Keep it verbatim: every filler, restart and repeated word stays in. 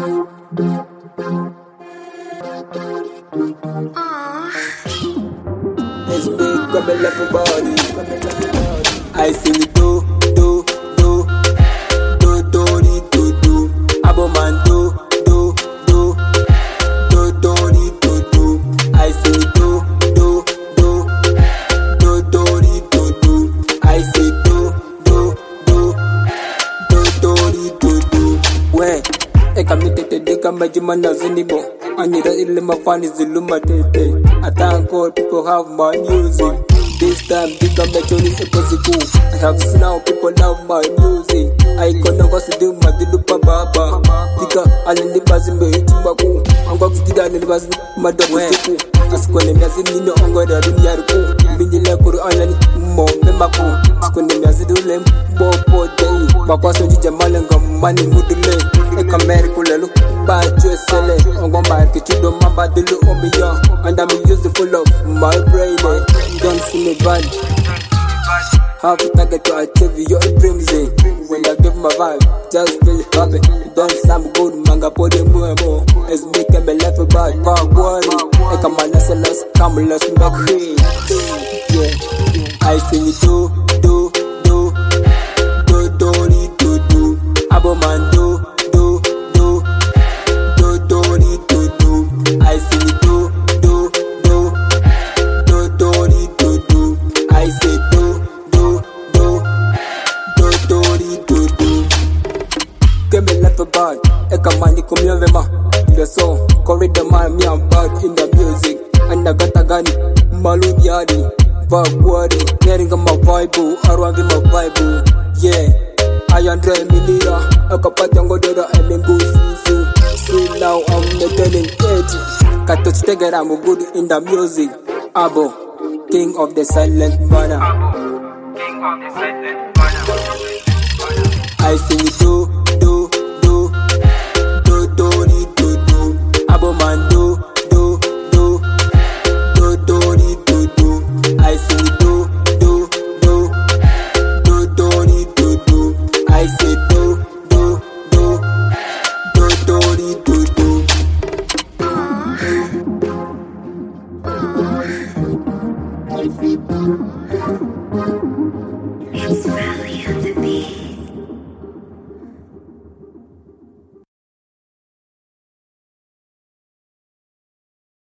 It's big, come and love your body. I sing it do, do, do, do, do, di, do, do. Abo man do, do, do, do, do, di, do, do. I sing it do, do, do, do, do, di, do, do. I say do, do, do, do, do, di, do, do. Where? Eka mitete deka majimana zinibo. Anira ilma fani zuluma tete. I thank God people have my music. This time bigger majority is possible. I have seen how people love my music. I gonna go see do my dilupa baba. Tika alini bazi mbeiti baku. Anga kukida alini bazi madabu siku. Asikone miazi nino anga da dunia ruku. Mbinjile kuru alani mombe maku. Asikone miazi dule mbopo day. Bakwaso jijamale nga mani mudule. Eka meri kulelu ba chwesele. Anga mbarki chudo mamba dulu omiya. And I'm useful of my brain. Don't see me bad. Have to target to achieve your dreams. Eh? When I give my vibe, just feel happy. Don't sound good, manga podi muemo. It's making me laugh about bad worry. I come on, let's let's come, let's back here. Yeah, I sing it do, do, do, do, do, do, do, do. Abo man do, do, do, do, do, do, do, do. I sing it do, do, do, do, do, do, do, do. I say do, do, do, do, do, do, do. Give me left a bad, eka mani kumya vema. The song, corridor man, me I'm bad in the music. And I got a gun, malu yadi, backward, hearing my Bible, around my Bible. Yeah, I am Dre Milia, a kapatango dora, and then go see. See now I'm telling it. Got to take it, I'm good in the music. Abo, king of the silent banner. King of the silent banner. I sing it do, do, do, do, do, di, do, do. Abo man do, do, do, do, do, di, do, do. I sing it do, do, do, do, do, di, do, do. I say do, do, do, do, do, di, do, do. Everybody.